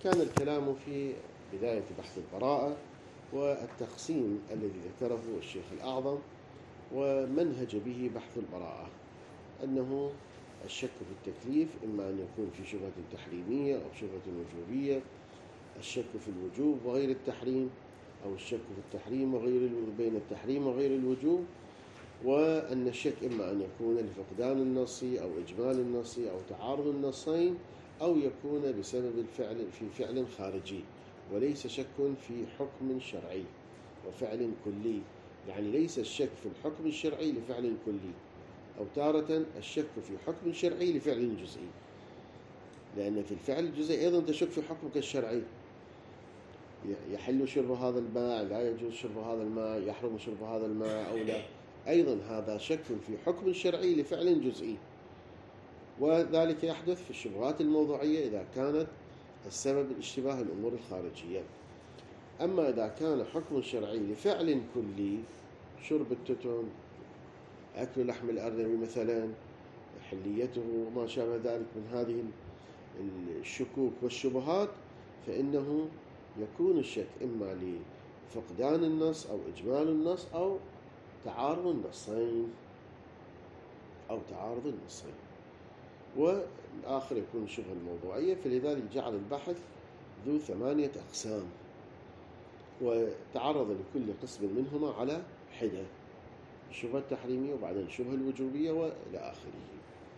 كان الكلام في بداية بحث البراءة والتقسيم الذي ذكره الشيخ الأعظم ومنهج به بحث البراءة، أنه الشك في التكليف إما أن يكون في شبهة تحريمية أو شبهة وجوبية، الشك في الوجوب وغير التحريم، أو الشك في التحريم وغير بين التحريم وغير الوجوب، وأن الشك إما أن يكون لفقدان النص أو إجمال النص أو تعارض النصين، أو يكون بسبب الفعل في فعل خارجي، وليس شك في حكم شرعي وفعل كلي. يعني ليس الشك في الحكم الشرعي لفعل كلي، أو تارة الشك في حكم شرعي لفعل جزئي، لأن في الفعل الجزئي أيضا تشك في حكمك الشرعي، يحل شرب هذا الماء، لا يجوز شرب هذا الماء، يحرم شرب هذا الماء أو لا، أيضا هذا شك في حكم شرعي لفعل جزئي. وذلك يحدث في الشبهات الموضوعية إذا كانت السبب الاشتباه الأمور الخارجية. أما إذا كان حكم شرعي لفعل كلي، شرب التتن، أكل لحم الأرنب مثلا، حليته وما شابه ذلك من هذه الشكوك والشبهات، فإنه يكون الشك إما لفقدان النص أو إجمال النص أو تعارض النصين والآخر يكون الشبهة الموضوعية. فلذلك جعل البحث ذو 8 أقسام، وتعرض لكل قسم منهما على حدة، الشبهة التحريمية وبعدين الشبهة الوجوبية وإلى آخره.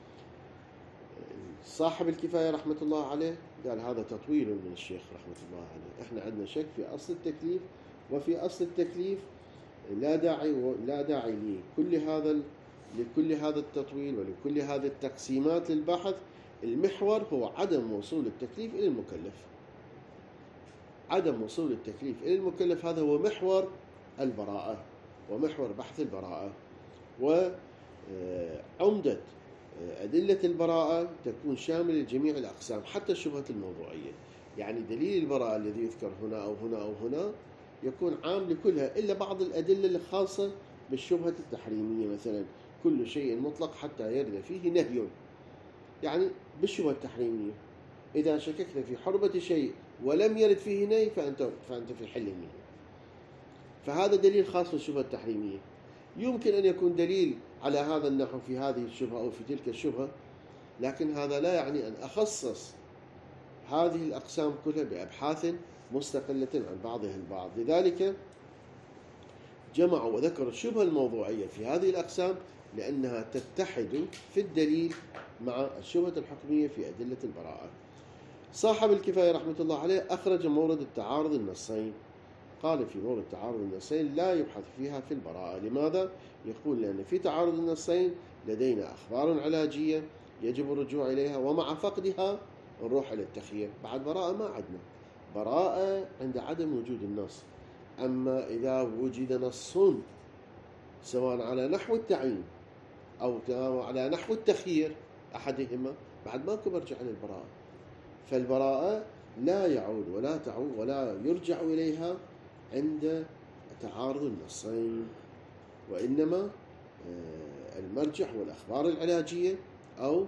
صاحب الكفاية رحمة الله عليه قال هذا تطويل من الشيخ رحمة الله عليه، احنا عندنا شك في أصل التكليف، وفي أصل التكليف لا داعي لكل هذا التطويل ولكل هذه التقسيمات للبحث. المحور هو عدم وصول التكليف إلى المكلف، عدم وصول التكليف إلى المكلف، هذا هو محور البراءة ومحور بحث البراءة. وعمدة أدلة البراءة تكون شاملة لجميع الأقسام حتى الشبهة الموضوعية، يعني دليل البراءة الذي يذكر هنا أو هنا أو هنا يكون عام لكلها، إلا بعض الأدلة الخاصة بالشبهة التحريمية، مثلا كل شيء مطلق حتى يرد فيه نهي، يعني بالشبهة التحريمية إذا شككت في حرمة شيء ولم يرد فيه نهي فأنت في حل منه، فهذا دليل خاص بالشبهة التحريمية. يمكن أن يكون دليل على هذا النحو في هذه الشبهة أو في تلك الشبهة، لكن هذا لا يعني أن أخصص هذه الأقسام كلها بأبحاث مستقلة عن بعضها البعض. لذلك جمعوا وذكروا الشبهة الموضوعية في هذه الأقسام لأنها تتحد في الدليل مع الشبهة الحكمية في أدلة البراءة. صاحب الكفاية رحمة الله عليه أخرج مورد التعارض النصين، قال في مورد تعارض النصين لا يبحث فيها في البراءة. لماذا؟ يقول لأن في تعارض النصين لدينا أخبار علاجية يجب الرجوع إليها، ومع فقدها نروح إلى التخيير. بعد براءة ما عندنا براءة عند عدم وجود النص. أما إذا وجد نص سواء على نحو التعيين أو على نحو التخيير أحدهما، بعد ماكو برجع للبراءة. فالبراءة لا يعود ولا يرجع إليها عند تعارض النصين، وإنما المرجع هو الأخبار العلاجية أو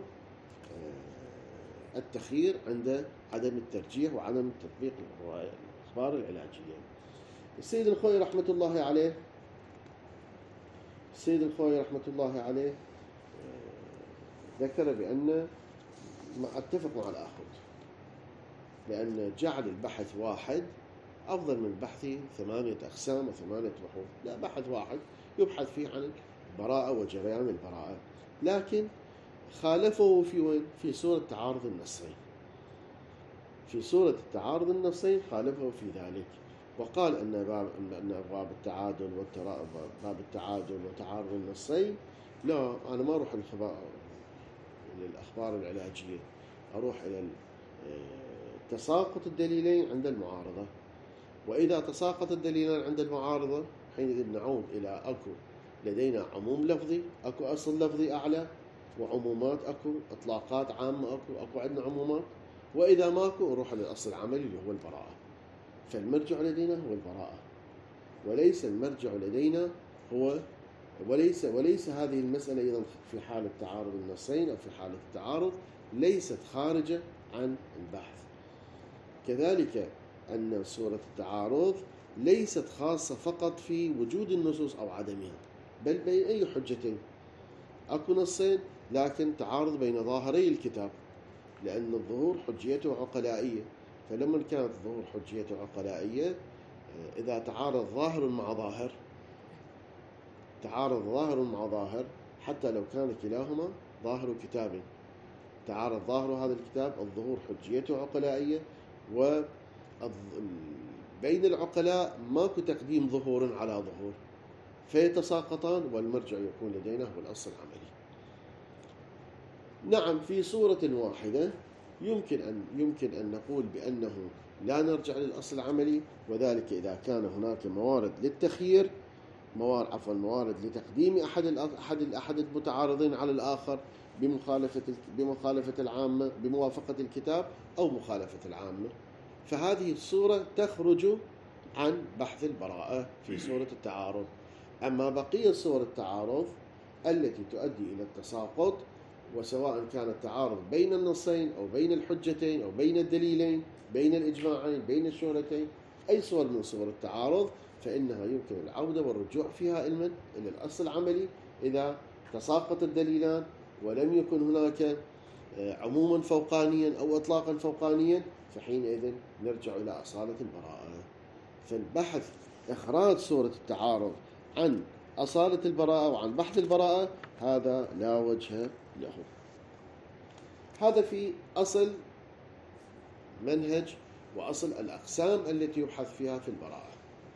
التخيير عند عدم الترجيح وعدم تطبيق الأخبار العلاجية. السيد الخوي رحمة الله عليه ذكر بأن اتفق مع الآخر، لأن جعل البحث واحد أفضل من بحث 8 أقسام و8 بحوث. لا، بحث واحد يبحث فيه عن البراءة وجريان البراءة، لكن خالفه في وين؟ في صورة تعارض النصين. في صورة التعارض النصين خالفه في ذلك، وقال أن باب التعادل وتعارض النصين، لا، أنا ما أروح للأخبار العلاجية، أروح إلى تساقط الدليلين عند المعارضة. وإذا تساقط الدليلان عند المعارضة حينئذ نعود إلى أكو لدينا عموم لفظي، أكو أصل لفظي أعلى، وعمومات أكو، إطلاقات عامة أكو عندنا عمومات. وإذا ماكو نروح للأصل العملي اللي هو البراءة. فالمرجع لدينا هو البراءة، وليس المرجع لدينا هو وليس هذه المسألة أيضا في حالة تعارض النصين أو في حالة التعارض ليست خارجة عن البحث. كذلك أن سورة التعارض ليست خاصة فقط في وجود النصوص أو عدمها، بل بين أي حجتين. أكو نصين لكن تعارض بين ظاهري الكتاب، لأن الظهور حجيته عقلائية، فلما كانت الظهور حجيته عقلائية إذا تعارض ظاهر مع ظاهر، تعارض ظاهر مع ظاهر حتى لو كان كلاهما ظاهر كتاب، تعارض ظاهر هذا الكتاب الظهور حجيته عقلائية، وبين العقلاء ماكو تقديم ظهور على ظهور، فيتساقطان والمرجع يكون لدينا هو الأصل العملي. نعم في صورة واحدة يمكن أن نقول بأنه لا نرجع للأصل العملي، وذلك إذا كان هناك موارد للتخيير، موارد لتقديم أحد المتعارضين على الآخر بمخالفة العامة، بموافقة الكتاب أو مخالفة العامة، فهذه الصورة تخرج عن بحث البراءة في صورة التعارض. أما بقية صور التعارض التي تؤدي إلى التساقط، وسواء كان التعارض بين النصين أو بين الحجتين أو بين الدليلين، بين الإجماعين، بين الشهرتين، أي صور من صور التعارض، فإنها يمكن العودة والرجوع فيها إلى الأصل العملي إذا تساقط الدليلان ولم يكن هناك عموما فوقانيا أو إطلاقا فوقانيا، فحينئذ نرجع إلى أصالة البراءة. فالبحث إخراج صورة التعارض عن أصالة البراءة وعن بحث البراءة هذا لا وجه له. هذا في أصل منهج وأصل الأقسام التي يبحث فيها في البراءة.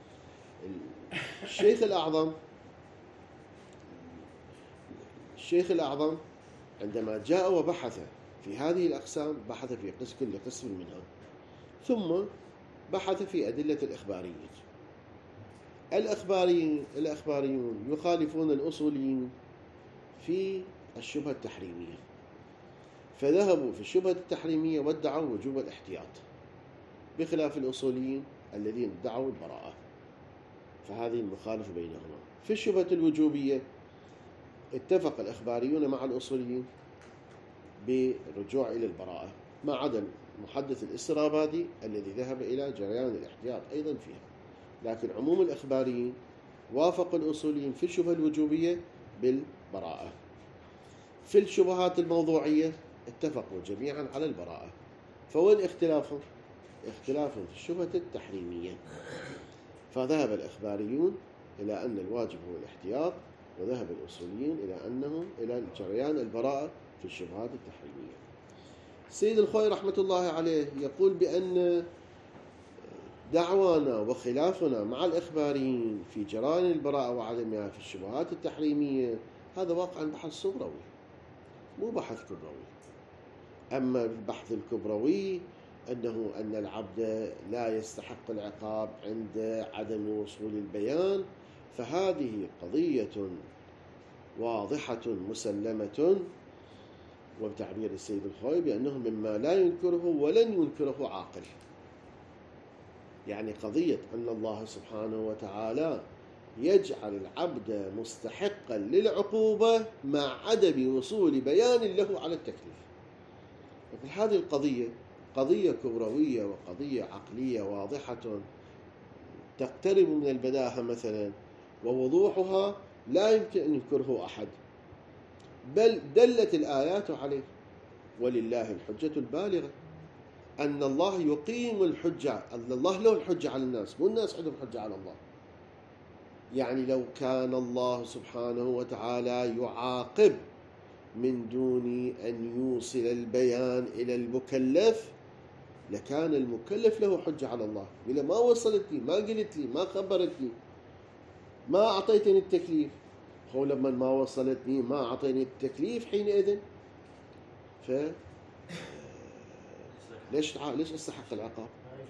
الشيخ الأعظم عندما جاء وبحث في هذه الأقسام بحث في كل قسم منها، ثم بحث في أدلة الأخباريون يخالفون الأصوليين في الشبهة التحريمية، فذهبوا في الشبهة التحريمية وادعوا وجوب الاحتياط، بخلاف الأصوليين الذين ادعوا البراءة، فهذه المخالفة بينهما. في الشبهة الوجوبية اتفق الأخباريون مع الأصوليين بالرجوع إلى البراءة، ما عدا المحدث الاسترابادي الذي ذهب إلى جريان الاحتياط أيضا فيها، لكن عموم الأخباريين وافقوا الأصوليين في الشبهة الوجوبية بالبراءة. في الشبهات الموضوعية اتفقوا جميعا على البراءة. فوين اختلافهم؟ اختلافهم في الشبهة التحريمية، فذهب الأخباريون إلى أن الواجب هو الاحتياط، وذهب الأصوليين إلى جريان البراءة في الشبهات التحريمية. السيد الخوئي رحمة الله عليه يقول بأن دعوانا وخلافنا مع الإخباريين في جريان البراءة وعدمها في الشبهات التحريمية هذا واقعا بحث صغروي مو بحث كبروي. أما البحث الكبروي أن العبد لا يستحق العقاب عند عدم وصول البيان، فهذه قضية واضحة مسلمة، وبتعبير السيد الخوئي بأنه مما لا ينكره ولن ينكره عاقل. يعني قضية أن الله سبحانه وتعالى يجعل العبد مستحقا للعقوبة مع عدم وصول بيان له على التكليف، وفي هذه القضية قضية كبروية وقضية عقلية واضحة تقترب من البداهة مثلا، ووضوحها لا يمكن أن ينكره أحد، بل دلت الآيات عليه. ولله الحجة البالغة، أن الله يقيم الحجة، أن الله له الحجة على الناس، مو الناس عندهم حجة على الله. يعني لو كان الله سبحانه وتعالى يعاقب من دون أن يوصل البيان إلى المكلف لكان المكلف له حجة على الله. إذا ما وصلت لي، ما قلت لي، ما خبرتني، ما أعطيتني التكليف، هو لما ما وصلتني ما أعطيني التكليف حينئذ ليش استحق العقاب؟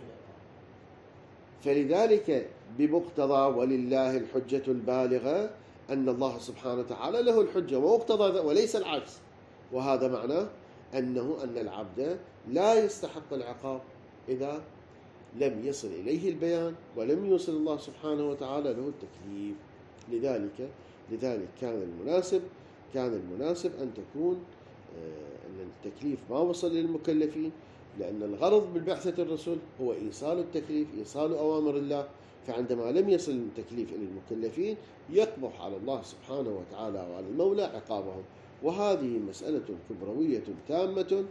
فلذلك بمقتضى ولله الحجة البالغة أن الله سبحانه وتعالى له الحجة ومقتضى وليس العكس، وهذا معناه أن العبد لا يستحق العقاب إذا لم يصل إليه البيان ولم يوصل الله سبحانه وتعالى له التكليف. لذلك كان المناسب أن تكون أن التكليف ما وصل للمكلفين، لأن الغرض بالبعثة الرسل هو إيصال التكليف، إيصال أوامر الله. فعندما لم يصل التكليف إلى المكلفين يقبح على الله سبحانه وتعالى وعلى المولى عقابهم. وهذه مسألة كبروية تامة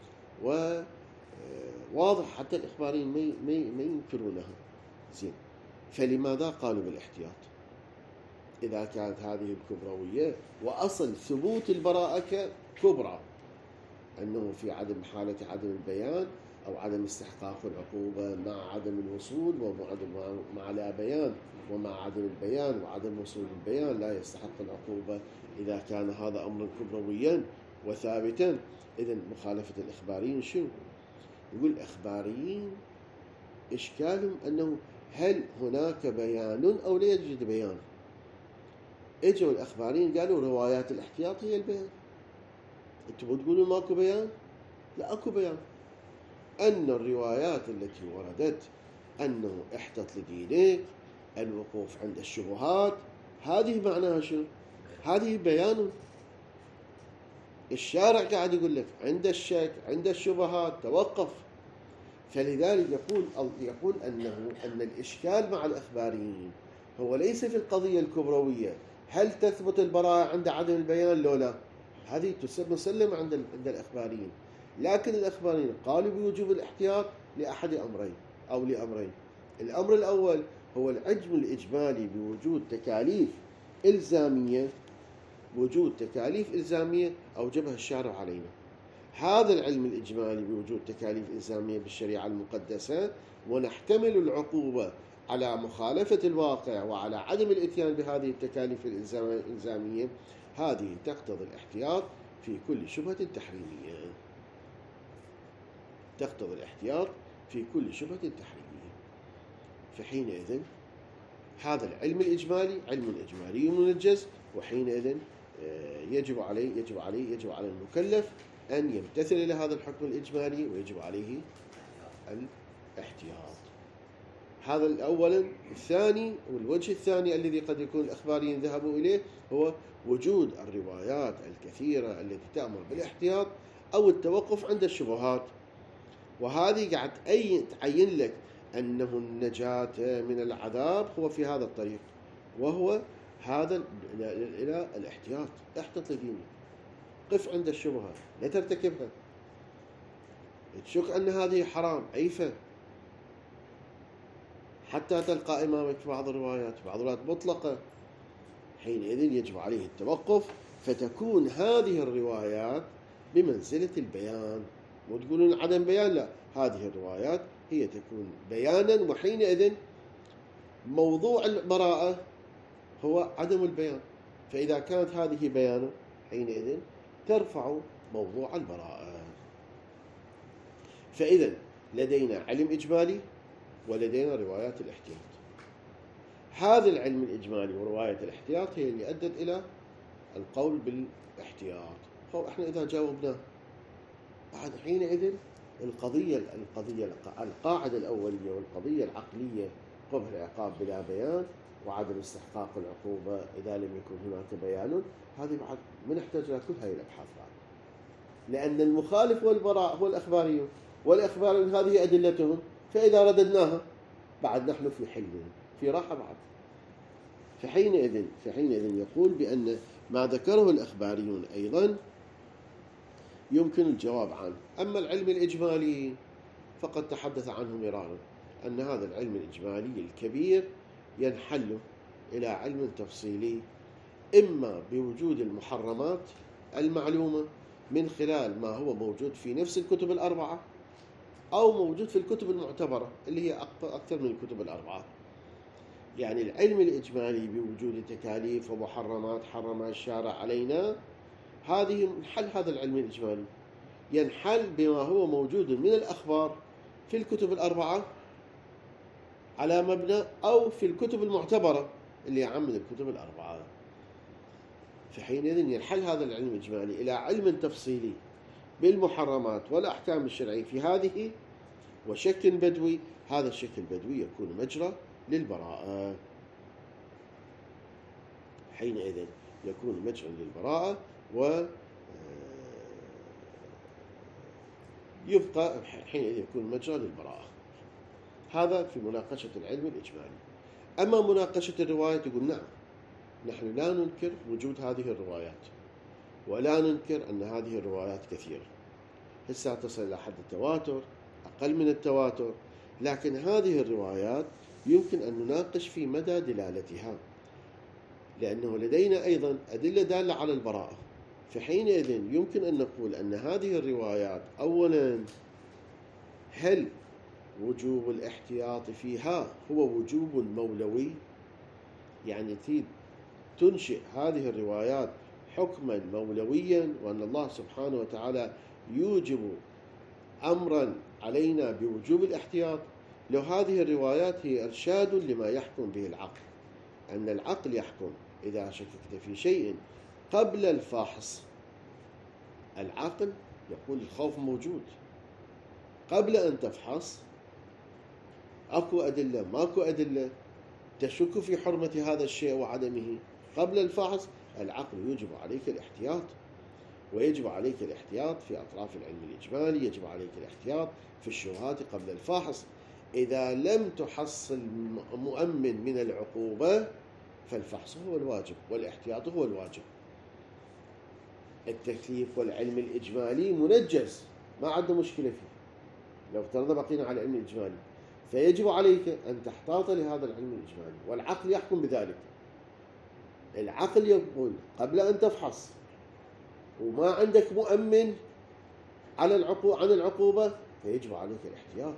وواضح، حتى الإخباريين ما ينكرونها. زين، فلماذا قالوا بالاحتياط إذا كانت هذه الكبروية وأصل ثبوت البراءة كبرى، أنه في حالة عدم البيان أو عدم استحقاق العقوبة مع عدم الوصول مع لا بيان، ومع عدم البيان وعدم وصول البيان لا يستحق العقوبة إذا كان هذا أمرا كبرويا وثابتا. إذن مخالفة الإخباريين شنو؟ يقول الإخباريين إشكالهم أنه هل هناك بيان أو لا يوجد بيان؟ اجوا الإخباريين قالوا روايات الاحتياط هي البيان. انتم تقولون ماكو بيان؟ لا، اكو بيان. ان الروايات التي وردت انه احتط لدينك، الوقوف عند الشبهات، هذه معناها شنو؟ هذه بيان. الشارع قاعد يقول لك عند الشك، عند الشبهات توقف. فلذلك يقول ان الاشكال مع الاخباريين هو ليس في القضيه الكبرويه، هل تثبت البراءه عند عدم البيان لو لا؟ هذه مسلمة عند الإخباريين. لكن الإخباريين قالوا بوجوب الاحتياط لأحد أمرين أو لأمرين. الأمر الأول هو العلم الإجمالي بوجود تكاليف إلزامية، وجود تكاليف إلزامية أوجبها الشارع علينا. هذا العلم الإجمالي بوجود تكاليف إلزامية بالشريعة المقدسة، ونحتمل العقوبة على مخالفة الواقع وعلى عدم الإتيان بهذه التكاليف الإلزامية، هذه تقتضي الاحتياط في كل شبهة تحريمية. تقتضي الاحتياط في كل شبهة تحريمية. فحينئذ هذا العلم الإجمالي علم إجمالي منجز، وحينئذ يجب على المكلف أن يمتثل إلى هذا الحكم الإجمالي، ويجب عليه الاحتياط. هذا أولا. الثاني، والوجه الثاني الذي قد يكون الإخباريين ذهبوا إليه، هو وجود الروايات الكثيرة التي تأمر بالاحتياط أو التوقف عند الشبهات. وهذه قاعد تعين لك أنه النجاة من العذاب هو في هذا الطريق، وهو هذا إلى الاحتياط. احتط لدينك، قف عند الشبهة، لا ترتكبها. تشك أن هذه حرام، عيفة، حتى تلقى إمامك بعض الروايات مطلقة، حينئذ يجب عليه التوقف. فتكون هذه الروايات بمنزلة البيان. وتقولون عدم بيان، لا، هذه الروايات هي تكون بيانا، وحينئذ موضوع البراءة هو عدم البيان. فإذا كانت هذه بيانا حينئذ ترفع موضوع البراءة. فإذا لدينا علم إجمالي ولدينا روايات الاحتياط. هذا العلم الإجمالي ورواية الاحتياط هي اللي أدت إلى القول بالاحتياط. احنا إذا جاوبنا بعد حينئذ القاعدة الأولية والقضية العقلية قبح العقاب بلا بيان وعدم استحقاق العقوبة إذا لم يكن هناك بيان، هذه بعد ما نحتاج إلى كل هذه الأبحاث بعد. لأن المخالف والبراء هو الأخباريون، والأخباريون هذه أدلتهم، فإذا رددناها بعد نحن في حل، في راحة بعد. فحينئذ يقول بأن ما ذكره الأخباريون أيضا يمكن الجواب عنه. أما العلم الإجمالي فقد تحدث عنه مرارا، أن هذا العلم الإجمالي الكبير ينحل إلى علم تفصيلي، إما بوجود المحرمات المعلومة من خلال ما هو موجود في نفس الكتب الأربعة، أو موجود في الكتب المعتبرة اللي هي أكثر من الكتب الأربعة. يعني العلم الإجمالي بوجود تكاليف ومحرمات حرمها الشارع علينا، هذه حل هذا العلم الإجمالي ينحل بما هو موجود من الأخبار في الكتب الأربعة على مبنى، أو في الكتب المعتبرة اللي أعم من الكتب الأربعة. فحينئذ ينحل هذا العلم الإجمالي إلى علم تفصيلي بالمحرمات والأحكام الشرعية في هذه، وشك بدوي. هذا الشك البدوي يكون مجرى للبراءة. حينئذ يكون مجرى للبراءة، يبقى حينئذ يكون مجرى للبراءة. هذا في مناقشة العلم الإجمالي. أما مناقشة الروايات يقول نعم، نحن لا ننكر وجود هذه الروايات، ولا ننكر أن هذه الروايات كثيرة، هسه تصل إلى حد التواتر، أقل من التواتر، لكن هذه الروايات يمكن أن نناقش في مدى دلالتها، لأنه لدينا أيضا أدلة دالة على البراءة. فحينئذ يمكن أن نقول أن هذه الروايات أولا، هل وجوب الاحتياط فيها هو وجوب مولوي؟ يعني تنشئ هذه الروايات حكما مولويا، وأن الله سبحانه وتعالى يوجب أمرا علينا بوجوب الاحتياط. لو هذه الروايات هي إرشاد لما يحكم به العقل، أن العقل يحكم إذا شككت في شيء قبل الفحص، العقل يقول الخوف موجود قبل أن تفحص، أكو أدلة ماكو أدلة، تشك في حرمة هذا الشيء وعدمه قبل الفحص، العقل يجب عليك الاحتياط. ويجب عليك الاحتياط في أطراف العلم الإجمالي، يجب عليك الاحتياط في الشبهات قبل الفحص. إذا لم تحصل مؤمن من العقوبة فالفحص هو الواجب والاحتياط هو الواجب. التكليف والعلم الإجمالي منجز، ما عندنا مشكلة فيه لو افترضنا بقينا على العلم الإجمالي، فيجب عليك أن تحتاط لهذا العلم الإجمالي، والعقل يحكم بذلك. العقل يقول قبل أن تفحص وما عندك مؤمن على عن العقوبة فيجب عليك الاحتياط.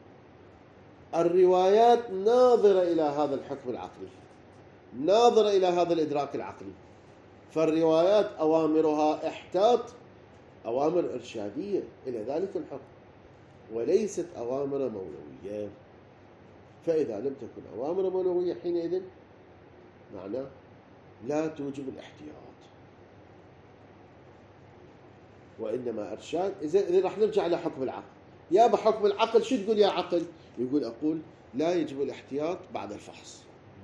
الروايات ناظرة إلى هذا الحكم العقلي، ناظرة إلى هذا الإدراك العقلي، فالروايات أوامرها احتاط، أوامر إرشادية إلى ذلك الحكم، وليست أوامر مولوية. فإذا لم تكن أوامر مولوية حينئذ معناه لا توجب الاحتياط، وإنما إرشاد. إذا راح نرجع إلى حكم العقل، يا بحكم العقل شو تقول يا عقل؟ أقول لا يجب الاحتياط بعد الفحص،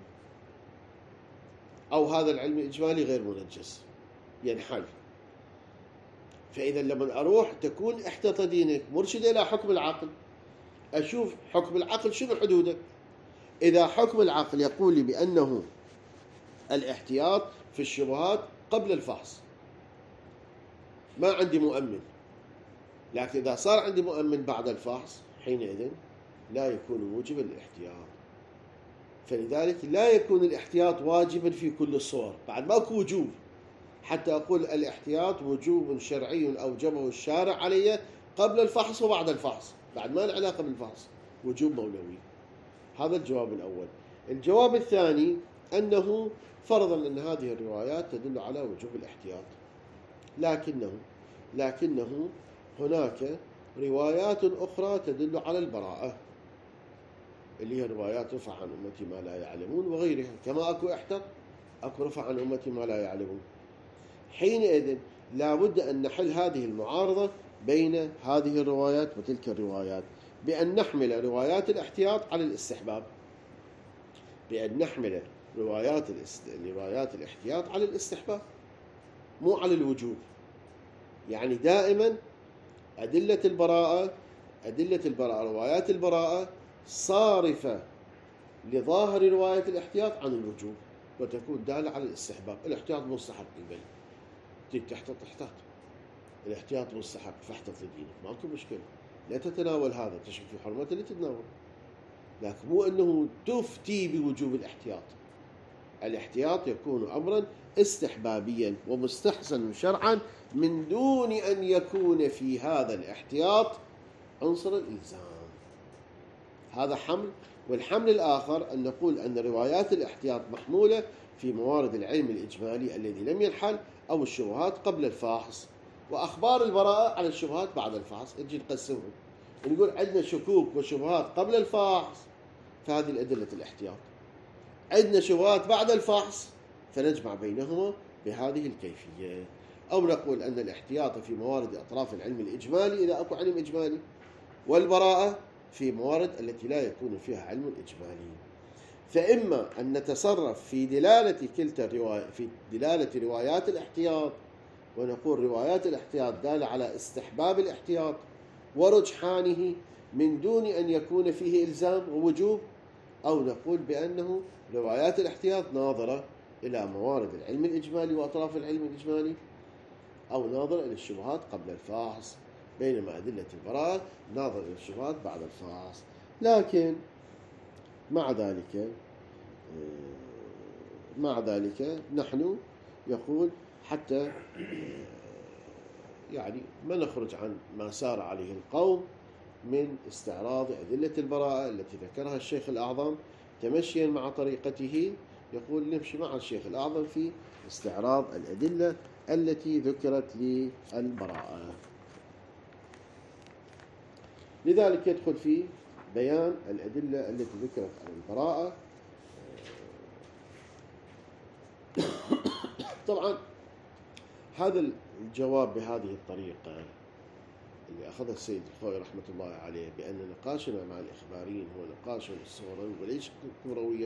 أو هذا العلم الإجمالي غير منجز ينحل. فإذا لما أروح تكون احتاط دينك مرشد إلى حكم العقل، أشوف حكم العقل شنو حدوده. إذا حكم العقل يقول لي بأنه الاحتياط في الشبهات قبل الفحص، ما عندي مؤمن، لكن إذا صار عندي مؤمن بعد الفحص حينئذ لا يكون موجبا للاحتياط. فلذلك لا يكون الاحتياط واجبا في كل الصور، بعد ماكو وجوب حتى أقول الاحتياط وجوب شرعي أوجبه الشارع علي قبل الفحص وبعد الفحص، بعد ما له علاقة بالفحص، وجوب مولوي. هذا الجواب الأول. الجواب الثاني أنه فرضا أن هذه الروايات تدل على وجوب الاحتياط، لكنه هناك روايات أخرى تدل على البراءة، اللي هي روايات رفع عن أمتي ما لا يعلمون وغيرها. كما أكو احتط أكو رفع عن أمتي ما لا يعلمون. حينئذ لا بد أن نحل هذه المعارضة بين هذه الروايات وتلك الروايات بأن نحمل روايات الاحتياط على الاستحباب، بأن نحمل روايات الاحتياط على الاستحباب مو على الوجوب. يعني دائما أدلة البراءة روايات البراءة صارفة لظاهر رواية الاحتياط عن الوجوب، وتكون دالة على الاستحباب. الاحتياط مستحب بالبيت، تيجي تحتاط الاحتياط مستحب فاحتط لدينك، ماكو مشكلة، لا تتناول هذا، تشك في حرمته اللي تتناول، لكن مو أنه تفتي بوجوب الاحتياط. الاحتياط يكون أمرا استحبابيا ومستحسن شرعا من دون أن يكون في هذا الاحتياط عنصر الإلزام. هذا حمل. والحمل الآخر أن نقول أن روايات الاحتياط محمولة في موارد العلم الإجمالي الذي لم ينحل أو الشبهات قبل الفحص، وأخبار البراءة على الشبهات بعد الفحص. نجي نقسمهم، نقول عندنا شكوك وشبهات قبل الفحص، فهذه الأدلة الاحتياط. عندنا شبهات بعد الفحص، فنجمع بينهما بهذه الكيفية. أو نقول أن الاحتياط في موارد أطراف العلم الإجمالي إذا أكو علم إجمالي، والبراءة في موارد التي لا يكون فيها علم إجمالي. فإما أن نتصرف في دلالة كلتا الرواية، في دلالة روايات الاحتياط، ونقول روايات الاحتياط دالة على استحباب الاحتياط ورجحانه من دون أن يكون فيه إلزام ووجوب، أو نقول بأنه روايات الاحتياط ناظرة إلى موارد العلم الإجمالي وأطراف العلم الإجمالي، أو ناظرة إلى الشبهات قبل الفحص، بينما أدلة البراءة ناظرة إلى الشبهات بعد الفحص. لكن مع ذلك نحن يقول حتى يعني ما نخرج عن ما سار عليه القوم من استعراض أدلة البراءة التي ذكرها الشيخ الأعظم تمشيا مع طريقته، يقول نمشي مع الشيخ الأعظم في استعراض الأدلة التي ذكرت للبراءة. لذلك يدخل في بيان الأدلة التي ذكرت عن البراءة. طبعا هذا الجواب بهذه الطريقة اللي أخذها السيد الخوئي رحمة الله عليه، بأن نقاشنا مع الإخباريين هو نقاش صغروي وليس كرويا،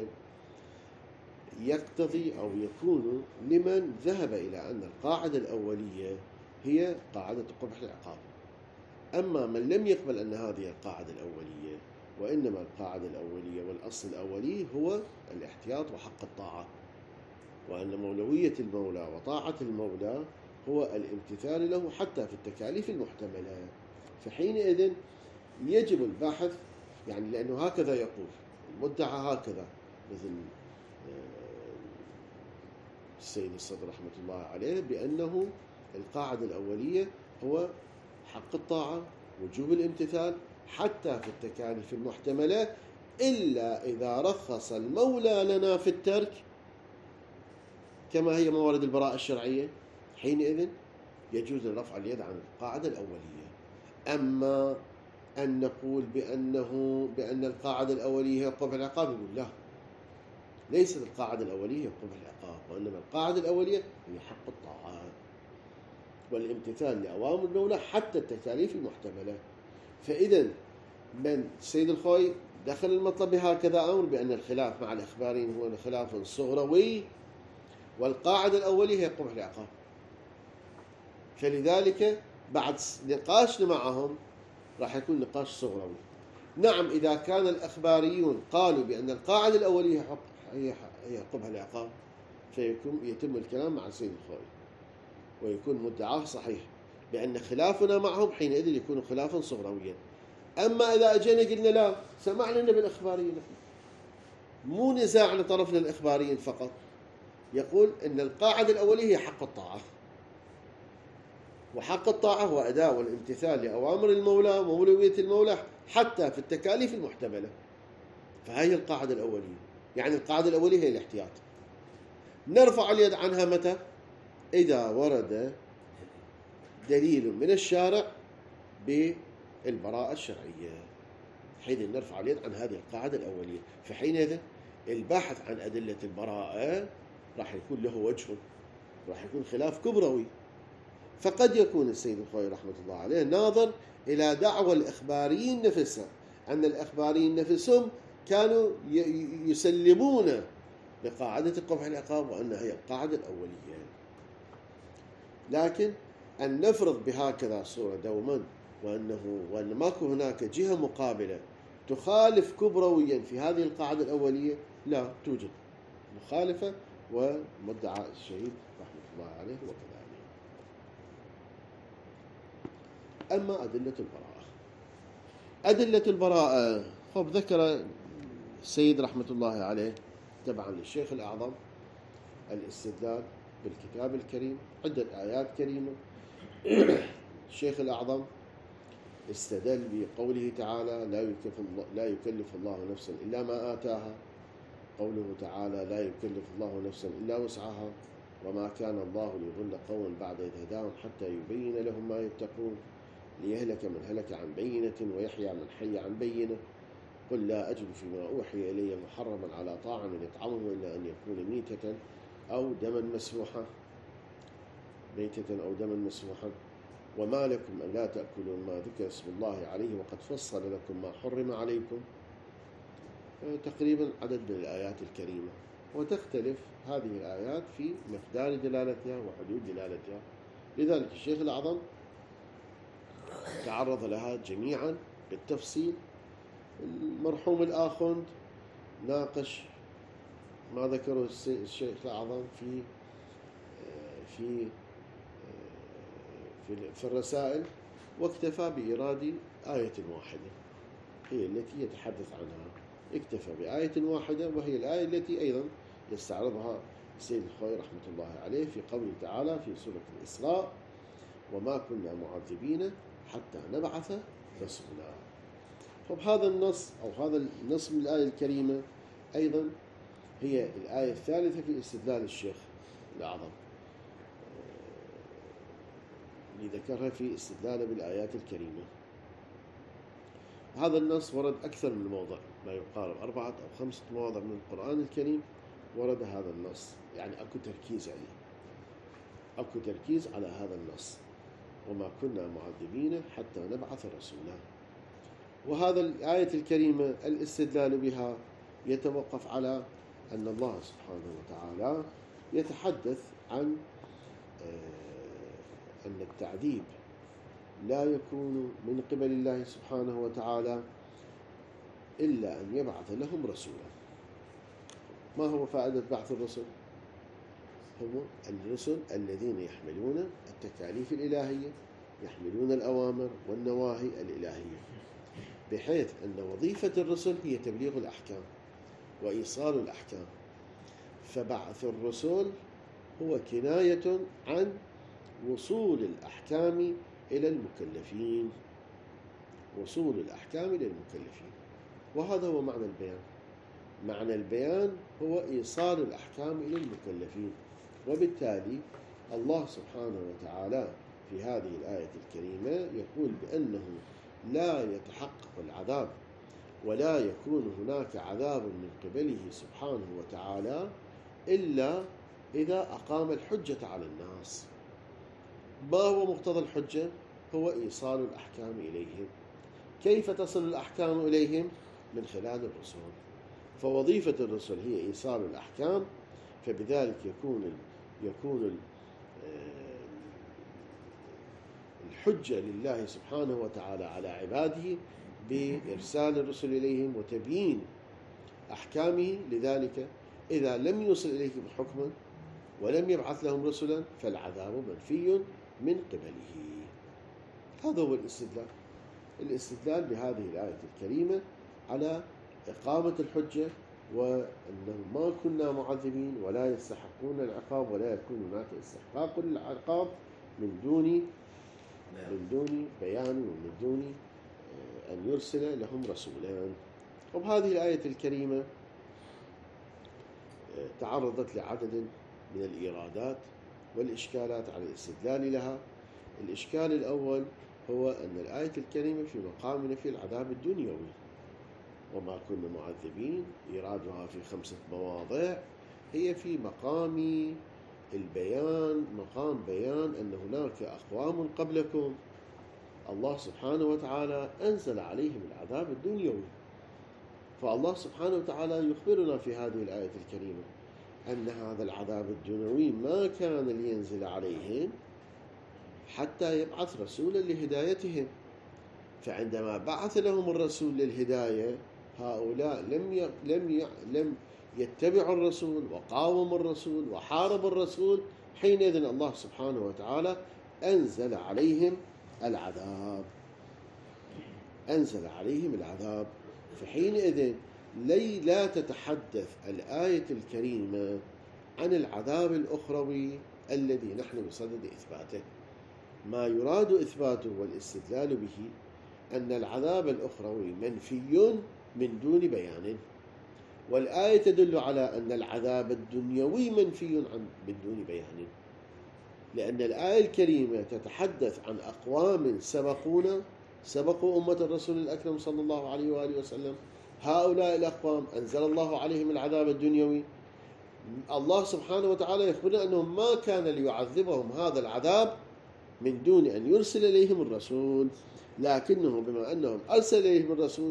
يقتضي أو يكون لمن ذهب إلى أن القاعدة الأولية هي قاعدة قبح العقاب. أما من لم يقبل أن هذه القاعدة الأولية، وإنما القاعدة الأولية والأصل الأولي هو الاحتياط وحق الطاعة، وأن مولوية المولى وطاعة المولى هو الامتثال له حتى في التكاليف المحتملة. فحينئذ يجب البحث، يعني لأنه هكذا يقول المدعى، هكذا مثل السيد الصدر رحمة الله عليه، بأنه القاعدة الأولية هو حق الطاعة وجوب الامتثال حتى في التكاليف المحتملة، إلا إذا رخص المولى لنا في الترك كما هي موارد البراءة الشرعية، حينئذ يجوز رفع اليد عن القاعدة الأولية. أما أن نقول بأن القاعدة الأولية هي قبح العقاب، يقول لا، ليست القاعدة الأولية هي قبح العقاب، وإنما القاعدة الأولية هي حق الطاعة والامتثال لأوامر المولى حتى التكاليف المحتملة. فإذا من السيد الخوئي دخل المطلب بهكذا أمر بأن الخلاف مع الإخباريين هو خلاف صغروي، والقاعدة الأولية هي قبح العقاب. فلذلك بعد نقاشنا معهم راح يكون نقاش صغروي. نعم، إذا كان الأخباريون قالوا بأن القاعدة الأولية هي قبح العقاب، فيتم الكلام مع السيد الخوئي ويكون مدعاه صحيح، بأن خلافنا معهم حينئذ يكون خلافا صغرويا. أما إذا أجينا قلنا لا، سمعنا بالإخباريين، مو نزاع على طرفنا الإخباريين فقط، يقول أن القاعدة الأولية هي حق الطاعة، وحق الطاعة هو أداء والامتثال لأوامر المولى ومولوية المولى حتى في التكاليف المحتملة. فهي القاعدة الأولية، يعني القاعدة الأولية هي الاحتياط. نرفع اليد عنها متى؟ إذا ورد دليل من الشارع بالبراءة الشرعية، حين نرفع اليد عن هذه القاعدة الأولية. فحينئذ البحث عن أدلة البراءة راح يكون له وجه، راح يكون خلاف كبروي. فقد يكون السيد الخوئي رحمة الله عليه ناظر إلى دعوى الإخباريين نفسها، أن الإخباريين نفسهم كانوا يسلمون بقاعدة قبح العقاب وأنها هي القاعدة الأولية. لكن أن نفرض بهكذا صورة دوما وأن ماكو هناك جهة مقابلة تخالف كبرويا في هذه القاعدة الأولية، لا توجد مخالفة، ومدعى الشهيد رحمة الله عليه وكذلك. أما أدلة البراءة ذكر السيد رحمة الله عليه تبعا للشيخ الأعظم الاستدلال بالكتاب الكريم، عدة آيات كريمة. الشيخ الأعظم استدل بقوله تعالى لا يكلف الله نفسا إلا ما آتاها، قوله تعالى لا يكلف الله نفسا إلا وسعها، وما كان الله ليضل قوما بعد إذ هداهم حتى يبين لهم ما يتقون، ليهلك من هلك عن بينة ويحيى من حي عن بينة. قل لا أجد فيما أوحي إلي محرما على طاعم يطعمه إلا أن يكون ميتة أو دما مسفوحا، وما لكم أن لا تأكلوا ما ذكر اسم الله عليه وقد فصل لكم ما حرم عليكم. تقريبا عدد من الآيات الكريمة، وتختلف هذه الآيات في مقدار دلالتها وحدود دلالتها. لذلك الشيخ الأعظم تعرض لها جميعا بالتفصيل. المرحوم الآخوند ناقش ما ذكره الشيخ الأعظم في في الرسائل، واكتفى بإيراد آية واحدة هي التي يتحدث عنها. اكتفى بآية واحدة، وهي الآية التي أيضا يستعرضها السيد الخوئي رحمة الله عليه في قوله تعالى في سورة الإسراء: وما كنا معذبين حتى نبعث رسولا. هذا النص أو هذا النص من الآية الكريمة أيضا هي الآية الثالثة في استدلال الشيخ الأعظم اللي ذكرها في استدلاله بالآيات الكريمة. هذا النص ورد أكثر من موضع، ما يقارب 4 أو 5 مواضع من القرآن الكريم ورد هذا النص، يعني أكو تركيز عليه، أكو تركيز على هذا النص: وما كنا معذبين حتى نبعث رسولا. وهذا الآية الكريمة الاستدلال بها يتوقف على أن الله سبحانه وتعالى يتحدث عن أن التعذيب لا يكون من قبل الله سبحانه وتعالى إلا أن يبعث لهم رسولا. ما هو فائدة بعث الرسل؟ هم الرسل الذين يحملون التكاليف الإلهية، يحملون الأوامر والنواهي الإلهية، بحيث أن وظيفة الرسل هي تبليغ الأحكام وإيصال الأحكام. فبعث الرسل هو كناية عن وصول الأحكام إلى المكلفين، وصول الأحكام إلى المكلفين. وهذا هو معنى البيان. معنى البيان هو إيصال الأحكام إلى المكلفين. وبالتالي الله سبحانه وتعالى في هذه الآية الكريمة يقول بأنه لا يتحقق العذاب ولا يكون هناك عذاب من قبله سبحانه وتعالى إلا إذا أقام الحجة على الناس. ما هو مقتضى الحجة؟ هو إيصال الأحكام إليهم. كيف تصل الأحكام إليهم؟ من خلال الرسل. فوظيفة الرسل هي إيصال الأحكام، فبذلك يكون الحجة لله سبحانه وتعالى على عباده بإرسال الرسل إليهم وتبيين أحكامه. لذلك إذا لم يوصل إليهم حكما ولم يبعث لهم رسلا فالعذاب منفي من قبله. هذا هو الاستدلال بهذه الآية الكريمة على إقامة الحجة، وأنه ما كنا معذبين ولا يستحقون العقاب ولا يكون هناك استحقاق للعقاب من دون بيان ومن دون أن يرسل لهم رسولان. وبهذه الآية الكريمة تعرضت لعدد من الإيرادات والإشكالات على الاستدلال لها. الإشكال الأول هو أن الآية الكريمة في مقام نفي العذاب الدنيوي، وما كنا معذبين إيرادها في 5 مواضع هي في مقام البيان، مقام بيان أن هناك أقوام قبلكم الله سبحانه وتعالى أنزل عليهم العذاب الدنيوي. فالله سبحانه وتعالى يخبرنا في هذه الآية الكريمة أن هذا العذاب الدنيوي ما كان لينزل عليهم حتى يبعث رسولا لهدايتهم. فعندما بعث لهم الرسول للهداية هؤلاء لم يتبعوا الرسول وقاوموا الرسول وحاربوا الرسول. حينئذ الله سبحانه وتعالى أنزل عليهم العذاب. فحينئذ لا تتحدث الآية الكريمة عن العذاب الأخروي الذي نحن بصدد إثباته. ما يراد إثباته والاستدلال به أن العذاب الأخروي منفي من دون بيان، والآية تدل على أن العذاب الدنيوي منفي من دون بيان، لأن الآية الكريمة تتحدث عن أقوام سبقوا أمة الرسول الأكرم صلى الله عليه وآله وسلم. هؤلاء الأقوام أنزل الله عليهم العذاب الدنيوي. الله سبحانه وتعالى يخبرنا أنهم ما كان ليعذبهم هذا العذاب من دون أن يرسل إليهم الرسول، لكنه بما أنهم أرسل إليهم الرسول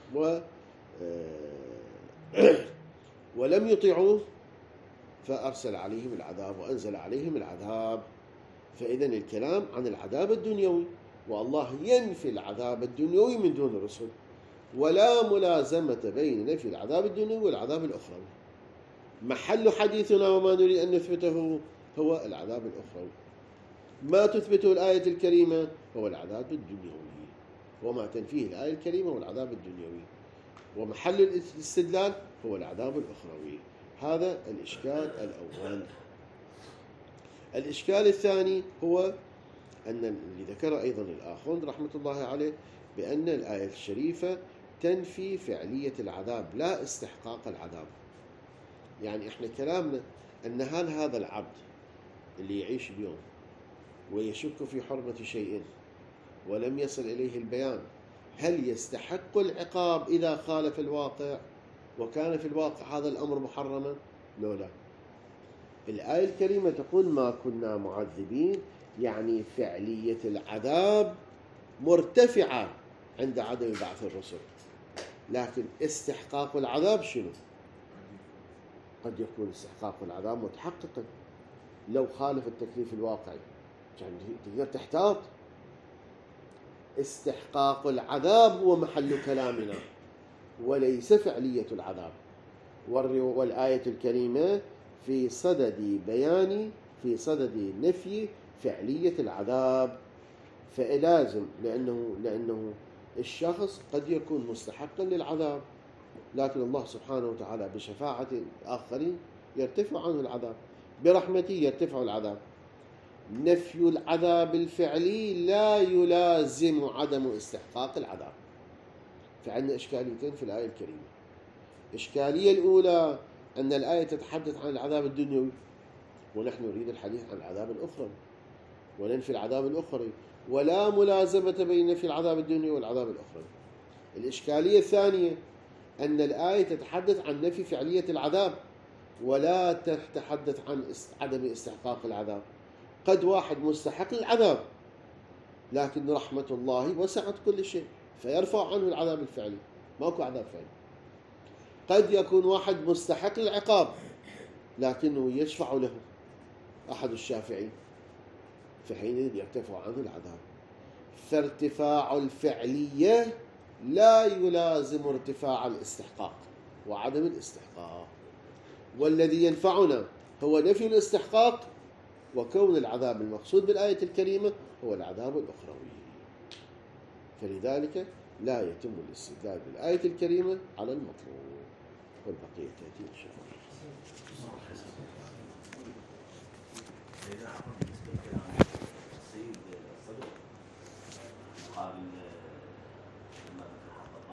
ولم يطيعوه فأرسل عليهم العذاب وأنزل عليهم العذاب. فإذن الكلام عن العذاب الدنيوي والله ينفي العذاب الدنيوي من دون الرسل، ولا ملازمة بين نفي العذاب الدنيوي والعذاب الأخروي. محل حديثنا وما نريد أن نثبته هو العذاب الأخروي. ما تثبته الآية الكريمة هو العذاب الدنيوي، وما تنفيه الآية الكريمة هو العذاب الدنيوي، ومحل الاستدلال هو العذاب الأخروي. هذا الإشكال الأول. الإشكال الثاني هو أن اللي ذكر أيضا الآخوند رحمة الله عليه بأن الآية الشريفة تنفي فعلية العذاب لا استحقاق العذاب. يعني إحنا كلامنا أن هل هذا العبد اللي يعيش اليوم ويشك في حرمة شيء ولم يصل إليه البيان، هل يستحق العقاب إذا خالف الواقع وكان في الواقع هذا الأمر محرما؟ لا. الآية الكريمة تقول ما كنا معذبين، يعني فعلية العذاب مرتفعة عند عدم بعث الرسل، لكن استحقاق العذاب شنو؟ قد يكون استحقاق العذاب متحققا لو خالف التكليف الواقعي، يعني تقدر تحتاط. استحقاق العذاب هو محل كلامنا وليس فعلية العذاب. والآية الكريمة في صدد نفي فعلية العذاب، فلازم لأنه الشخص قد يكون مستحقا للعذاب، لكن الله سبحانه وتعالى بشفاعة الآخرين يرتفع عنه العذاب، برحمته يرتفع العذاب. نفي العذاب الفعلي لا يلازم عدم استحقاق العذاب. فعندنا إشكاليتين في الآية الكريمة. الإشكالية الأولى أن الآية تتحدث عن العذاب الدنيوي، ونحن نريد الحديث عن العذاب الأخروي وننفي العذاب الأخروي، ولا ملازمة بين نفي العذاب الدنيوي والعذاب الأخروي. الإشكالية الثانية أن الآية تتحدث عن نفي فعلية العذاب ولا تتحدث عن عدم استحقاق العذاب. قد واحد مستحق للعذاب لكن رحمة الله وسعت كل شيء فيرفع عنه العذاب الفعلي، ماكو عذاب فعلي. قد يكون واحد مستحق للعقاب لكنه يشفع له أحد الشافعين، فحينئذ يرتفع عنه العذاب. فارتفاع الفعلية لا يلازم ارتفاع الاستحقاق وعدم الاستحقاق، والذي ينفعنا هو نفي الاستحقاق وكون العذاب المقصود بالآية الكريمة هو العذاب الأخروي. فلذلك لا يتم الاستدلال بالآية الكريمة على المطلوب، والبقية تأتي إن شاء الله. السيد الصدر قال